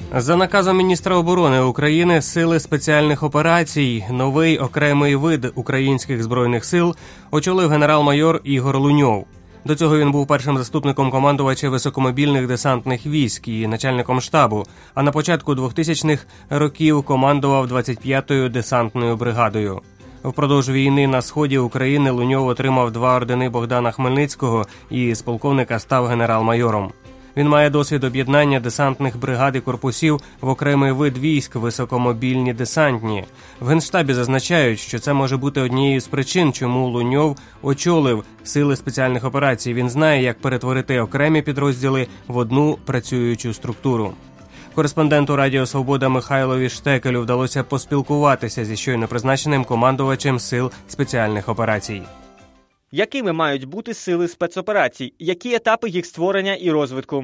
За наказом міністра оборони України Сили спеціальних операцій новий окремий вид українських збройних сил очолив генерал-майор Ігор Луньов. До цього він був першим заступником командувача високомобільних десантних військ і начальником штабу, а на початку 2000-х років командував 25-ю десантною бригадою. Впродовж війни на сході України Луньов отримав 2 ордени Богдана Хмельницького і з полковника став генерал-майором. Він має досвід об'єднання десантних бригад і корпусів в окремий вид військ – високомобільні десантні. В Генштабі зазначають, що це може бути однією з причин, чому Луньов очолив Сили спеціальних операцій. Він знає, як перетворити окремі підрозділи в одну працюючу структуру. Кореспонденту Радіо Свобода Михайлові Штекелю вдалося поспілкуватися зі щойно призначеним командувачем Сил спеціальних операцій. Якими мають бути сили спецоперацій? Які етапи їх створення і розвитку?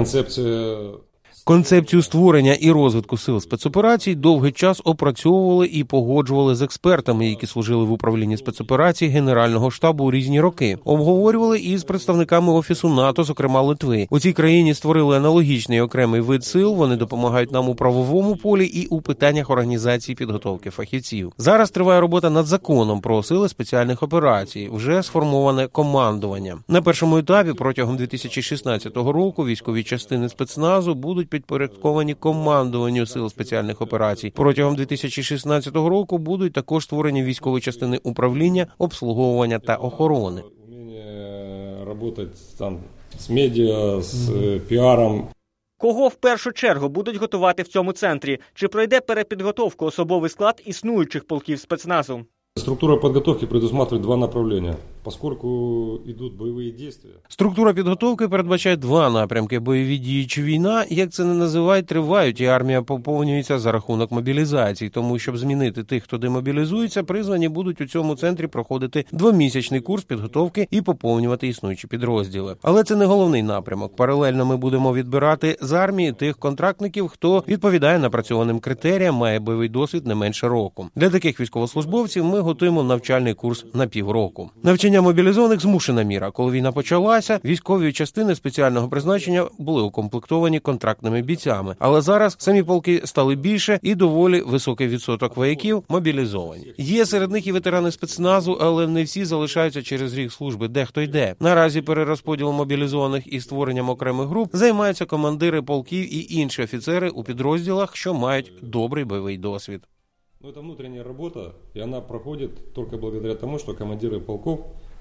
Концепцію створення і розвитку сил спецоперацій довгий час опрацьовували і погоджували з експертами, які служили в управлінні спецоперацій Генерального штабу у різні роки. Обговорювали і з представниками Офісу НАТО, зокрема Литви. У цій країні створили аналогічний окремий вид сил, вони допомагають нам у правовому полі і у питаннях організації підготовки фахівців. Зараз триває робота над законом про сили спеціальних операцій, вже сформоване командування. На першому етапі протягом 2016 року військові частини спецназу будуть підпорядковані командуванню Сил спеціальних операцій. Протягом 2016 року будуть також створені військові частини управління, обслуговування та охорони. Працювати там з медіа, з піаром. Кого в першу чергу будуть готувати в цьому центрі? Чи пройде перепідготовку особовий склад існуючих полків спецназу? Структура підготовки предусматривает 2 направлення, поскольку йдуть бойові дії. Структура підготовки передбачає 2 напрямки – бойові дії чи війна, як це не називають, тривають, і армія поповнюється за рахунок мобілізації. Тому, щоб змінити тих, хто демобілізується, призвані будуть у цьому центрі проходити 2-місячний курс підготовки і поповнювати існуючі підрозділи. Але це не головний напрямок. Паралельно ми будемо відбирати з армії тих контрактників, хто відповідає напрацьованим критеріям, має бойовий досвід не менше року. Для таких військовослужбовців ми готуємо навчальний курс на півроку. Навчання мобілізованих – змушена міра. Коли війна почалася, військові частини спеціального призначення були укомплектовані контрактними бійцями. Але зараз самі полки стали більше і доволі високий відсоток вояків мобілізовані. Є серед них і ветерани спецназу, але не всі залишаються через рік служби, дехто йде. Наразі перерозподілом мобілізованих і створенням окремих груп займаються командири полків і інші офіцери у підрозділах, що мають добрий бойовий досвід. Это внутренняя работа, и она проходит только благодаря тому, что командиры полков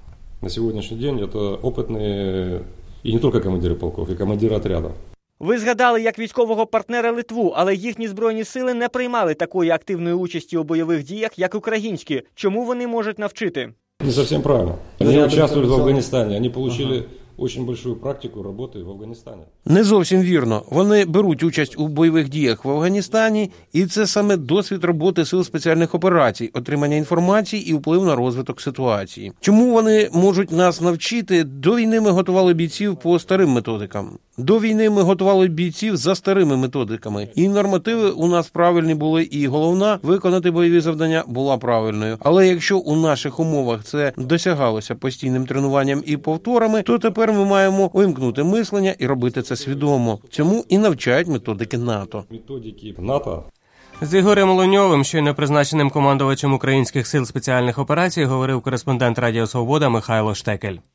на сегодняшний день это опытные, и не только командиры полков, и командиры отрядов. Ви згадали як військового партнера Литву, але їхні збройні сили не приймали такої активної участі у бойових діях, як українські. Чому вони можуть навчити? Не совсем правильно. Они участвовали в Афганистане, они получили очень большую практику роботи в Афганістані. Не зовсім вірно. Вони беруть участь у бойових діях в Афганістані, і це саме досвід роботи Сил спеціальних операцій, отримання інформації і вплив на розвиток ситуації. Чому вони можуть нас навчити? До війни ми готували бійців по старим методикам. До війни ми готували бійців за старими методиками. І нормативи у нас правильні були, і головна – виконати бойові завдання була правильною. Але якщо у наших умовах це досягалося постійним тренуванням і повторами, то тепер ми маємо вимкнути мислення і робити це свідомо. Цьому і навчають методики НАТО. Методики НАТО. З Ігорем Луньовим, щойно призначеним командувачем українських сил спеціальних операцій, говорив кореспондент Радіо Свобода Михайло Штекель.